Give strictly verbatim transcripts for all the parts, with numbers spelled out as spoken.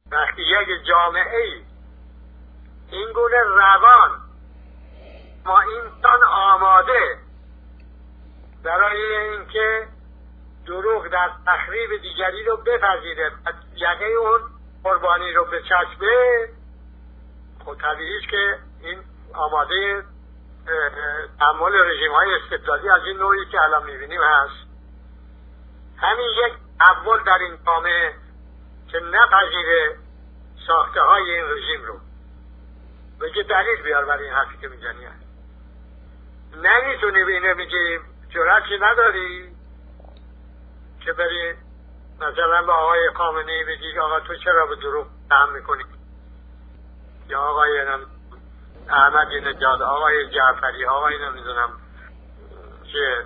وقتی یک جامعه ای این گونه روان ما انسان آماده برای اینکه دروغ در تخریب دیگری رو بپذیره، یقه اون قربانی رو بچسبه، خب طبیعیه که این آماده تحمل رژیم های استبدادی از این نوعی که الان میبینیم هست. همین یک اول در این جامعه که نپذیره ساخته های این رژیم رو، بگه دلیل بیار برای این حرفی که میزنی هست. نمیتونی به اینه میگی جرأتی نداری که بری مثلا به آقای خامنه‌ای بگی آقا تو چرا به دروغ تهم میکنی، یا آقای احمدی نژاد، آقای جعفری، آقای نمیدونم چه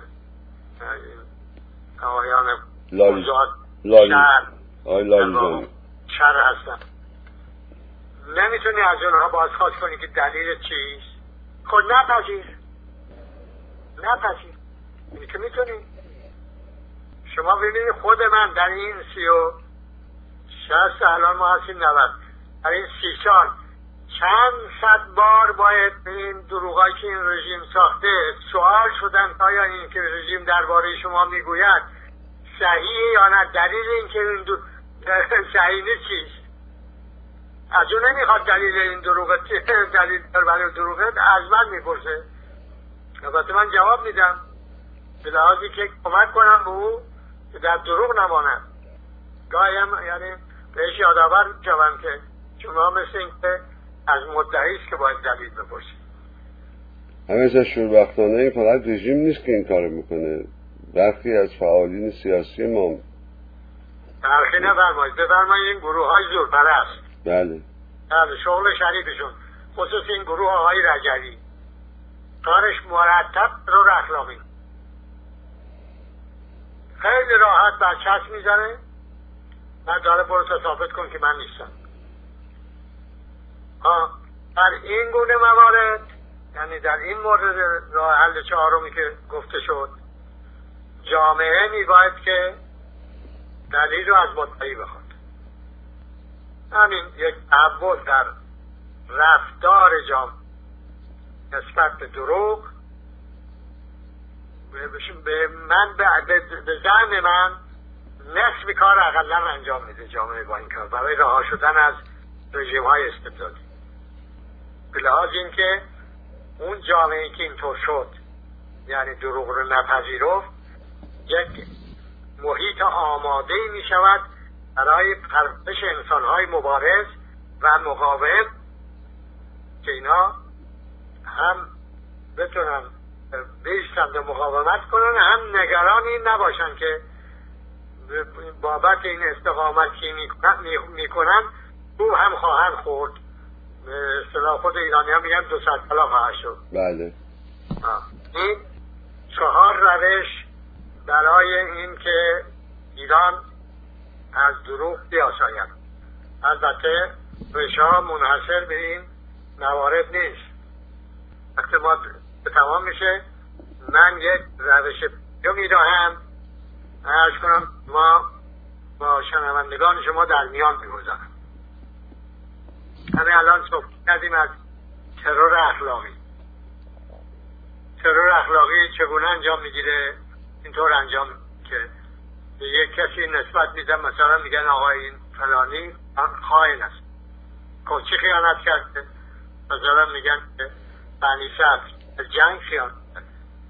آقایان لالی شهر آقای لالی شهر هستن. نمیتونی از اونها بازخواست کنی که دلیل چیست؟ خود نپذیر نپذیر اینی که میتونی. شما ببینید خود من در این سی و شست الان ما هستیم نود، در این سی سال چند صد بار باید این دروغایی که این رژیم ساخته سوال شدن آیا این که رژیم درباره شما میگوید صحیحه یا نه، دلیل این که این دو... صحیح نیست چیست؟ از اون نمیخواد دلیل این دروغت دلیل برای دروغت از من میپرسه، البته من جواب میدم به لحاظی که کمک کنم به او که در دروغ نماند. گاهی هم یعنی بهش یادآور شوم که شما مثل این که از مدعیست که باید دلیل بپرسید. همیشه شوربختانه این فقط رژیم نیست که این کارو میکنه، برخی از فعالین سیاسی ما تلخی نفرمایید، بفرمایید این گروه های زورپرست، بله بله شغل شریفشون، خصوص این گروه های رجوی کارش مرتب رو اخلاقی خیلی راحت برچسب میزنه و داره برو ثابت کن که من نیستم. ها در این گونه موارد، یعنی در این مورد راه حل چهارمی که گفته شد، جامعه میباید که دلیل رو از مدعی بخواد. همین یک تحول در رفتار جامعه نسبت به دروغ به من به زعم من نصف کار اقلا انجام میده جامعه با این کار برای رها شدن از رژیم های استبدادی. به لحاظ این که اون جامعه که اینطور شد یعنی دروغ رو نپذیرفت، یک محیط آماده می شود برای پرورش انسان های مبارز و مقاوم که اینا هم بتونن بیستند و مقاومت کنن، هم نگران این نباشن که بابت این استقامت که میکنن او هم خواهند خورد. به اصطلاح خود ایرانی ها میگن دو صد بلا خواهد شد. بله. این چهار روش برای این که ایران از دروغ بیاساید. البته روش ها منحصر به این موارد نیست. وقتی ما به تمام میشه من یک روش رو میراهم عرض کنم ما با شنوندگان شما در میان میگذارم. همه الان صحبت کردیم از ترور اخلاقی. ترور اخلاقی چگونه انجام میگیره؟ اینطور انجام که به یک کسی نسبت میدن، مثلا میگن آقای این فلانی خائن است، کوچی خیانت کرده، مثلا میگن که بنی صدر جنگ خیانت کرده.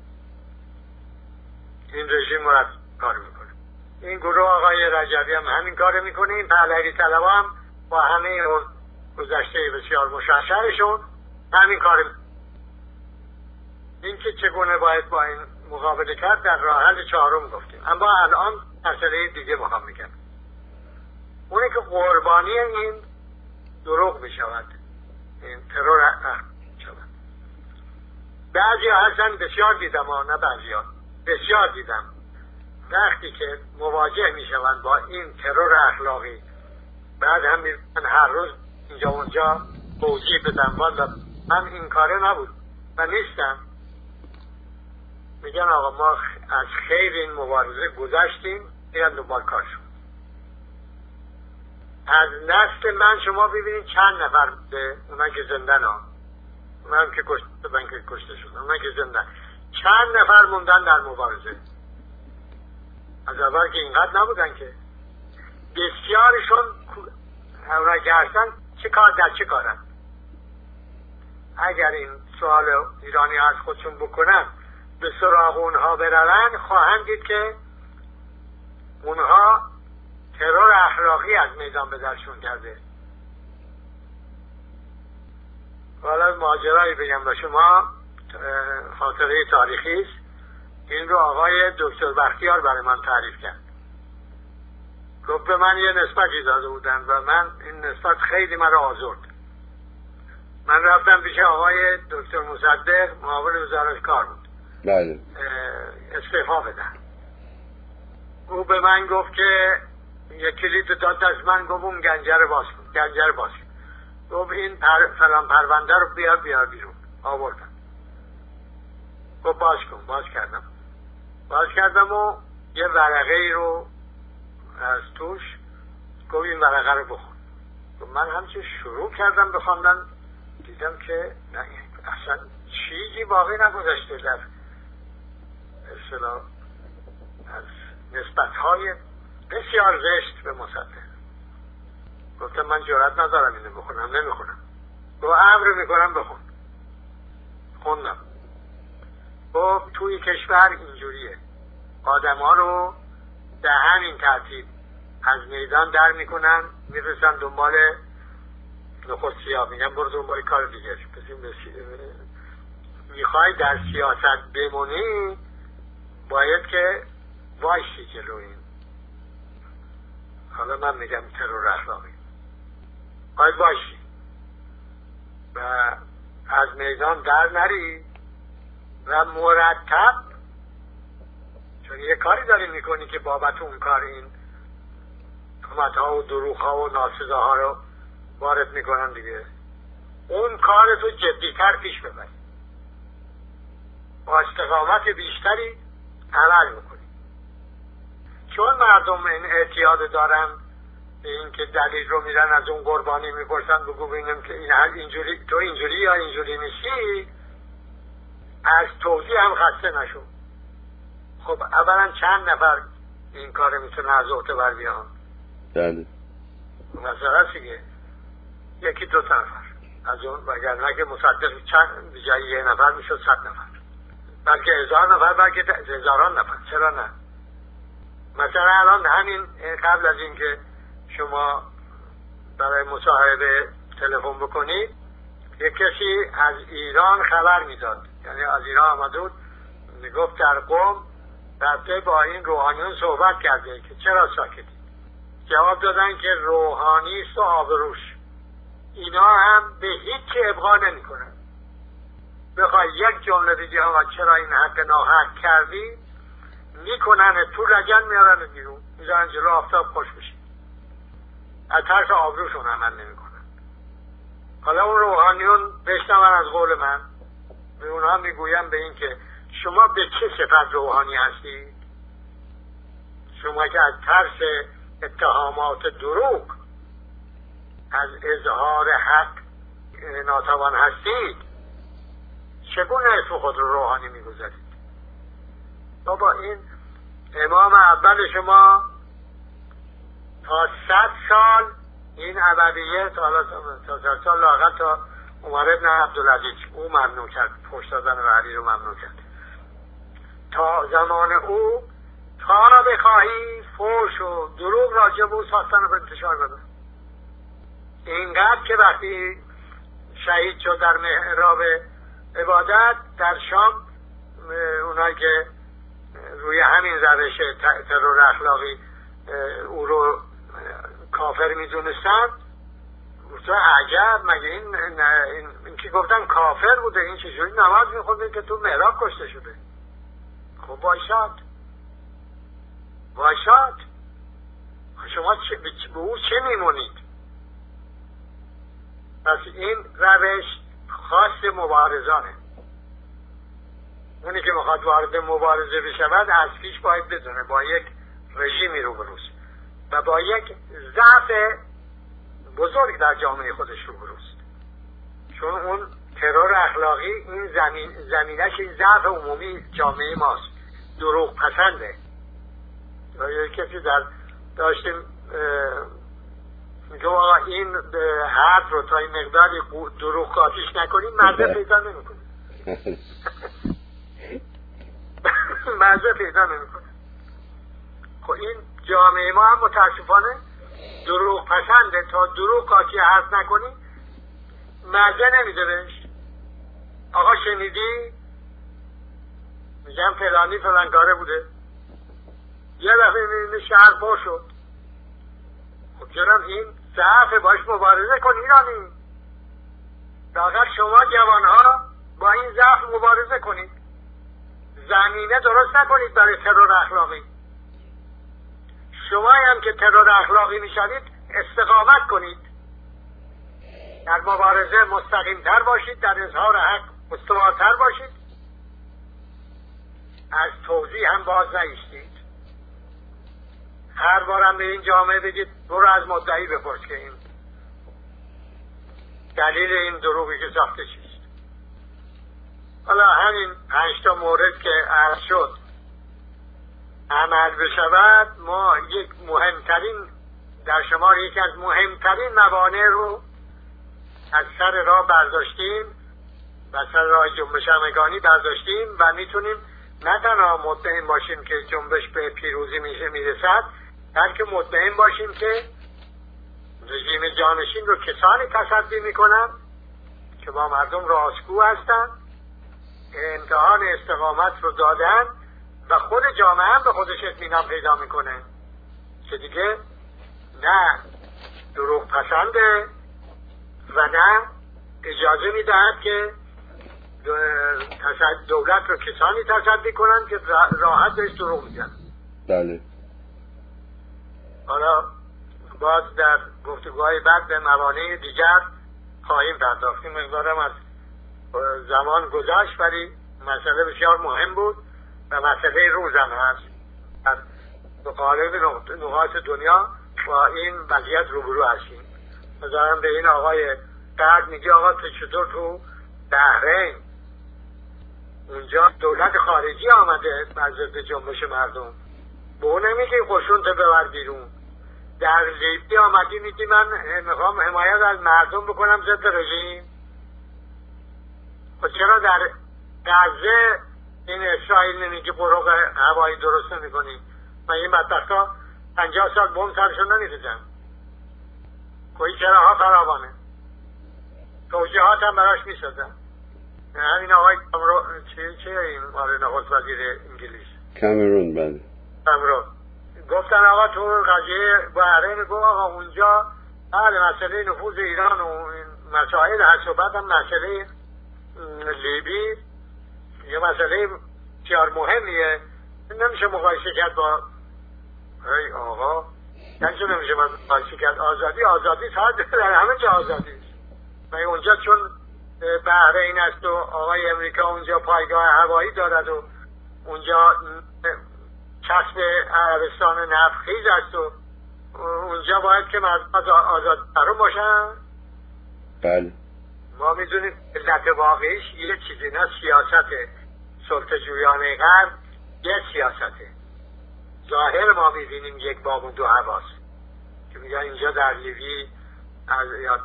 این رژیم مرتب کار میکنه. این گروه آقای رجبی هم همین کار میکنه. این پهلوی طلبا هم با همه اون گذشته بسیار مشخصرشون همین کار میکنه. این که چگونه باید با این مقابله کرد در راه حل چهارم گفتیم. اما الان مسئله دیگه میخوام بگم، اونه که قربانی این دروغ میشود، این ترور میشود. بعضی ها هستن، بسیار دیدم ها، نه بعضی ها، بسیار دیدم، وقتی که مواجه میشوند با این ترور اخلاقی بعد هم میرن هر روز اینجا اونجا توضیح بدن والا من این کاره نبود و نیستم. میگن آقا ما از خیر این مبارزه گذشتیم، میرن دنبال کارشون. از نسل من شما ببینید چند نفر به اونا که زندن ها، اونا هم که کشته من که کشته شدن، اونا که زندن چند نفر موندن در مبارزه. از اول که اینقدر نبودن که بسیارشون اونا که هستن چه کار در چه کارن. اگر این سوال ایرانی از خودشون بکنن به سراغ اونها برون خواهند دید که اونها ترور اخلاقی از میدان به درشون کرده. حالا ماجرایی بگم به شما، خاطره تاریخی است. این رو آقای دکتر بختیار برای من تعریف کرد. گفت به من یه نسبتی داده بودن و من این نسبت خیلی مرا آزرد. من رفتم پیش آقای دکتر مصدق، معاون وزارت کار بود، بله، استعفا بدن. او به من گفت که یک کلید داد از من، گفت اون گنجر باز کن، گنجر باز کن. گفت این پر... فلان پرونده رو بیار بیار بیرون. آوردم. گفت باز کن. باز کردم. باز کردم و یه ورقه ای رو از توش گفت این ورقه رو بخون. گفت من همچه شروع کردم بخوندن دیدم که نه اصلا چیزی باقی نگذاشته در اصطلاح از نسبت‌های بسیار زشت به مصدق. گفتم من جرئت ندارم اینو بخونم، نمیخونم. گفت امر میکنم بخون. خوندم. گفت توی کشور اینجوریه، آدم ها رو به همین ترتیب از میدان در میکنن، میرسن دنبال نخست سیاه، میگن برو دنبال کار دیگه. میخوای در سیاست بمونی باید که وایسی جلو این، حالا من میگم ترور اخلاقی، باید وایسی و از میدان در نری و مرتب، چون یه کاری داری میکنی که بابت اون کار این تهمت ها و دروغ ها و ناسزاها رو وارد میکنن دیگه، اون کار تو جدیتر پیش ببری، با استقامت بیشتری عمل میکنی. چون مردم این اعتیاد دارن به این که دلیل رو میرن از اون قربانی میپرسن، بگو ببینم که این اینجوری تو اینجوری یا اینجوری نیستی، از توضیح هم خسته نشو. خب اولا چند نفر این کار میتونه از عهده بر بیان؟ بله مثلا دیگه یکی دو نفر از اون، وگرنه که مصدق چند بجای یه نفر میشد صد نفر، بلکه هزار نفر، بلکه هزاران نفر. چرا نه؟ مثلا الان همین قبل از اینکه شما برای مصاحبه تلفن بکنید یک کسی از ایران خبر میداد، یعنی از ایران آمده بود، میگفت در قم رفته با این روحانیون صحبت کرده که چرا ساکتی؟ جواب دادن که روحانی است و آبروش، اینا هم به هیچ ابقا نمی کنن. بخوای یک جمله بگی آقا چرا این حق ناحق کردی، میکنن تو لگن میارن بیرون، میذارن جلو آفتاب خوش بشی، از ترس آبروشون عمل نمی کنن. حالا اون روحانیون بشنون از قول من، به اونها میگویم به این که شما به چه صفت روحانی هستی؟ شما که از ترس اتهامات دروغ از اظهار حق ناتوان هستید، چگونه اسم خود رو روحانی میگذارید؟ بابا این امام اول شما تا صد سال این ابدیه، تا حالا تا صد سال لااقل تا عمر ابن عبدالعزیز او ممنوع کرد، پشت دادن وحی رو ممنوع کرد. تا زمان او تا بخواهی فوش و دروغ راجع به او ساختن رو انتشار بده. اینقدر که وقتی شهید شد در محراب عبادت در شام، اونایی که روی همین روش ترور اخلاقی او رو کافر میدونستن گفتن عجب، مگه این, این, این, این که گفتن کافر بوده، این چجوری نماز میخونده که تو محراب کشته شده؟ خب باشد باشد شما چه به او چه میمونید؟ پس این روش خاص مبارزانه. اونی که میخواد وارد مبارزه بشود از پیش باید بدونه با یک رژیمی روبروست و با یک ضعف بزرگ در جامعه خودش روبروست، چون اون ترور اخلاقی این زمین زمینش این ضعف عمومی جامعه ماست، دروغ پسنده. یه کسی در داشتیم میگه آقا این حرف رو تا این مقداری دروغ قاطیش نکنیم مزه پیدا نمیکنه. مزه پیدا نمیکنه. خب این جامعه ما هم متاسفانه دروغ پسنده، تا دروغ قاطی حرف نکنیم مزه نمیده بهش. آقا شنیدی؟ میگم فلانی فلانکاره بوده، یه دفعه میبینی شهر پر شد. خب چرا این ضعف باش مبارزه کن ایرانی، لااقل شما جوانها با این ضعف مبارزه کنید، زمینه درست نکنید برای ترور اخلاقی. شما هم که ترور اخلاقی میشوید استقامت کنید، در مبارزه مستقیمتر باشید، در اظهار حق مستواتر باشید، از توضیح هم باز نایستید. هر بارم به این جامعه بگید برو از مدعی بپرس که این دلیل این دروغی که ساخته چیست. حالا همین پنج تا مورد که عرض شد عمل بشود، ما یک مهمترین در شمار یکی از مهمترین موانع رو از سر راه برداشتیم و سر راه جنبش همگانی برداشتیم و میتونیم نه تنها مطمئن باشیم که جنبش به پیروزی میشه میرسد، بلکه مطمئن باشیم که رژیم جانشین رو کسانی تصدی میکنن که با مردم راستگو هستن، امتحان استقامت رو دادن و خود جامعه هم به خودش اطمینان پیدا میکنه که دیگه نه دروغ پسنده و نه اجازه میدهد که دولت رو کسانی تصدی کنن که راحت بهش دروغ میگن. بله. حالا باز در گفتگوهای بعد به موانع دیگر خواهیم پرداخت. این مقدارم از زمان گذشت، ولی مسئله بسیار مهم بود و مسئله روزم هست. در مقالب نقاط دنیا با این وضعیت روبرو هستیم. مثلا به این آقای قرد میگه آقا تو چطور تو بحرین اونجا دولت خارجی آمده بر ضد جنبش مردم، به اون نمیگی قشون تو ببر بیرون. در لیبی آمدی میگی من میخوام حمایت از مردم بکنم ضد رژیم. خب چرا در غزه این اسرائیل نمیگی بروق هوایی درست نمیکنی؟ من این بدبختا پنجاه سال بوم سرشون نمیریزن. کوئی چراها فراوانه، توجیهات هم براش میسازن. همین آقای کامرون چه چه این آره نخست وزیر انگلیس کامرون بله کامرون گفتن آقا تو قضیه بحرین، گفت آقا اونجا بله مسئله نفوذ ایران و مسائل هست و بعد هم مسئله لیبی یه مسئله بسیار مهمیه، نمیشه مقایسه کرد با ای آقا نمیشه نمیشه مقایسه کرد. آزادی آزادی ساعت در همه جا آزادی است و اونجا چون بحرین است و آقای امریکا اونجا پایگاه هوایی دارد و اونجا کسب عربستان نفتخیز است و اونجا باید که مردم آزاد ترون باشن. بله ما میدونیم علت واقعیش یه چیزی نه سیاست سلطه جویانه غرب، یه سیاسته ظاهر ما میبینیم یک باب و دو هواست که میگن اینجا در لیبی از یا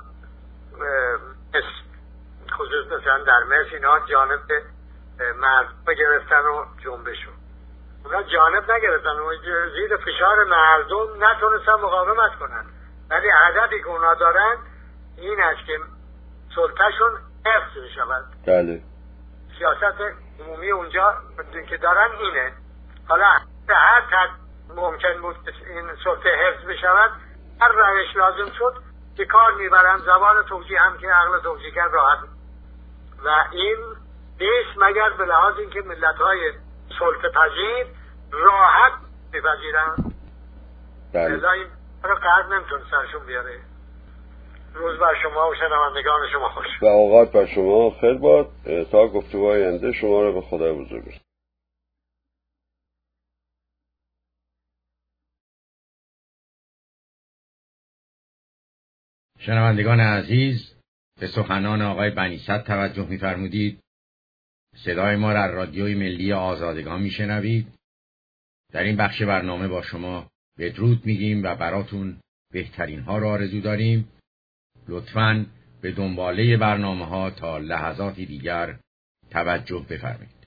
خصوص مثلا در مصر اینا جانب مردم گرفتن و جنبشون، اونا جانب نگرفتن و زیر فشار مردم نتونستن مقاومت کنن، ولی هدفی که اونا دارن این است که سلطهشون حفظ بشود. بله سیاست عمومی اونجا که دارن اینه. حالا هر حد ممکن بود این سلطه حفظ بشود، هر روش لازم شد که کار میبرن زبان توجیه هم که عقل توجیهگر راحت و این بیش مگر به لحاظ اینکه ملت‌های سلطه پذیر راحت بپذیرن. بله این رو قرد نمیتون سرشون بیاره. روز بر شما و شنوندگان شما خوش و اوقات بر شما خیر باد. تا گفتگوهای آینده شما رو به خدا بزرگ بسپارم. شنوندگان عزیز، به سخنان آقای بنی‌صدر توجه می‌فرمودید. صدای ما را از رادیوی ملی آزادگان می‌شنوید. در این بخش برنامه با شما بدرود میگیم و براتون بهترین ها را آرزو داریم. لطفاً به دنباله برنامه ها تا لحظاتی دیگر توجه بفرمایید.